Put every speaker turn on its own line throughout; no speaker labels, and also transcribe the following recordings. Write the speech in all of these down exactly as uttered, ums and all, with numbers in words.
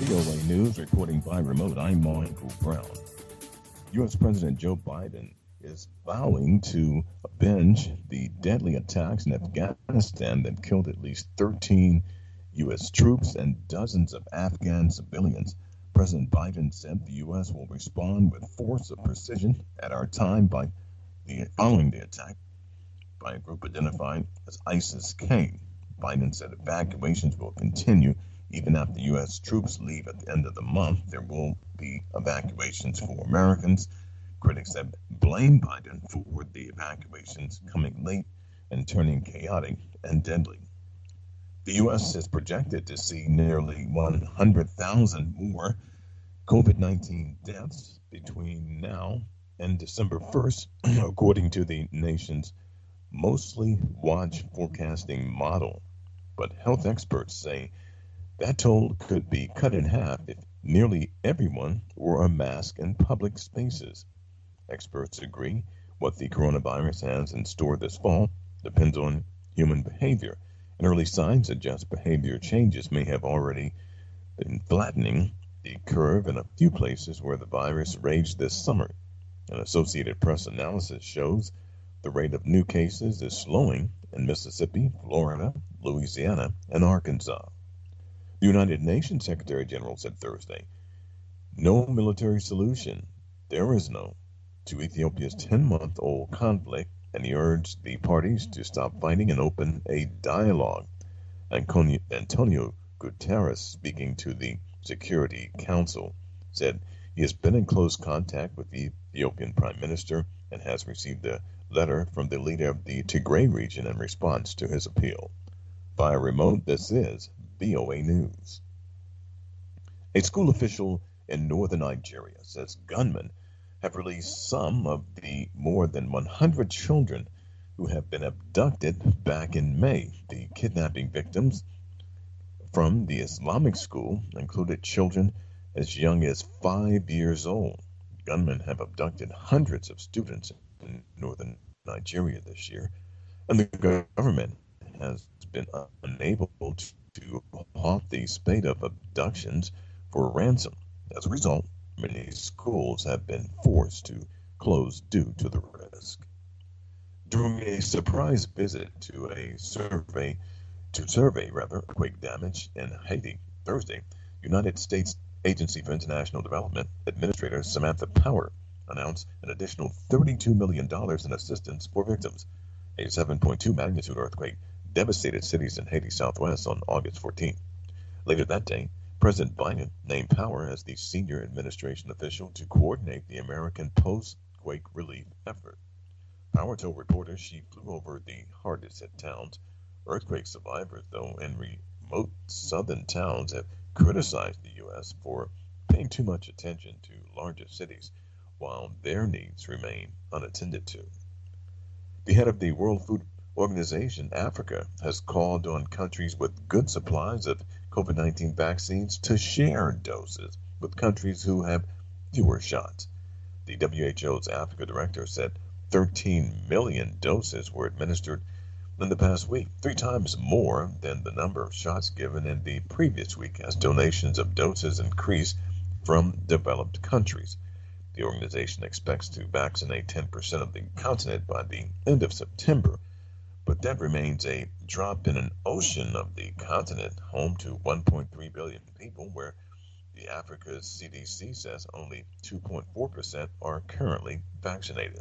V O A News reporting by remote. I'm Michael Brown. U S. President Joe Biden is vowing to avenge the deadly attacks in Afghanistan that killed at least thirteen U S troops and dozens of Afghan civilians. President Biden said the U S will respond with force of precision at our time by the following the attack by a group identified as ISIS-K. Biden said evacuations will continue even after U S troops leave at the end of the month. There will be evacuations for Americans. Critics have blamed Biden for the evacuations coming late and turning chaotic and deadly. The U S is projected to see nearly one hundred thousand more COVID nineteen deaths between now and December first, according to the nation's mostly watch forecasting model. But health experts say that toll could be cut in half if nearly everyone wore a mask in public spaces. Experts agree what the coronavirus has in store this fall depends on human behavior, and early signs suggest behavior changes may have already been flattening the curve in a few places where the virus raged this summer. An Associated Press analysis shows the rate of new cases is slowing in Mississippi, Florida, Louisiana, and Arkansas. The United Nations Secretary General said Thursday, no military solution, there is no, to Ethiopia's ten-month-old conflict, and he urged the parties to stop fighting and open a dialogue. Antonio Guterres, speaking to the Security Council, said he has been in close contact with the Ethiopian Prime Minister and has received a letter from the leader of the Tigray region in response to his appeal. Via remote, this is V O A News. A school official in northern Nigeria says gunmen have released some of the more than one hundred children who have been abducted back in May. The kidnapping victims from the Islamic school included children as young as five years old. Gunmen have abducted hundreds of students in northern Nigeria this year, and the government has been unable to halt the spate of abductions for ransom. As a result, many schools have been forced to close due to the risk. During a surprise visit to a survey to survey rather earthquake damage in Haiti Thursday, United States Agency for International Development Administrator Samantha Power announced an additional thirty-two million dollars in assistance for victims. A seven point two magnitude earthquake devastated cities in Haiti Southwest on August fourteenth. Later that day, President Biden named Power as the senior administration official to coordinate the American post-quake relief effort. Power told reporters she flew over the hardest hit towns. Earthquake survivors, though, in remote southern towns have criticized the U S for paying too much attention to larger cities while their needs remain unattended to. The head of the World Food Organization, Africa, has called on countries with good supplies of COVID nineteen vaccines to share doses with countries who have fewer shots. The W H O's Africa director said thirteen million doses were administered in the past week, three times more than the number of shots given in the previous week as donations of doses increased from developed countries. The organization expects to vaccinate ten percent of the continent by the end of September, but that remains a drop in an ocean of the continent home to one point three billion people, where the Africa's C D C says only two point four percent are currently vaccinated.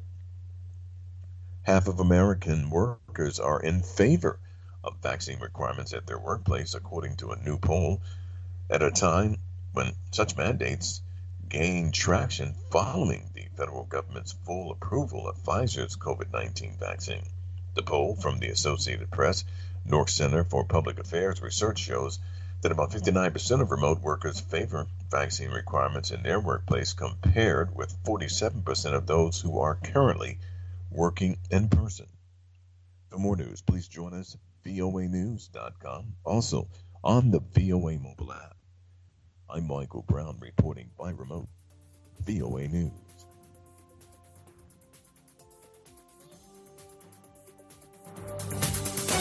Half of American workers are in favor of vaccine requirements at their workplace, according to a new poll, at a time when such mandates gain traction following the federal government's full approval of Pfizer's COVID nineteen vaccine. The poll from the Associated Press, North Center for Public Affairs research shows that about fifty-nine percent of remote workers favor vaccine requirements in their workplace, compared with forty-seven percent of those who are currently working in person. For more news, please join us at V O A news dot com, also on the V O A mobile app. I'm Michael Brown reporting by remote, V O A News.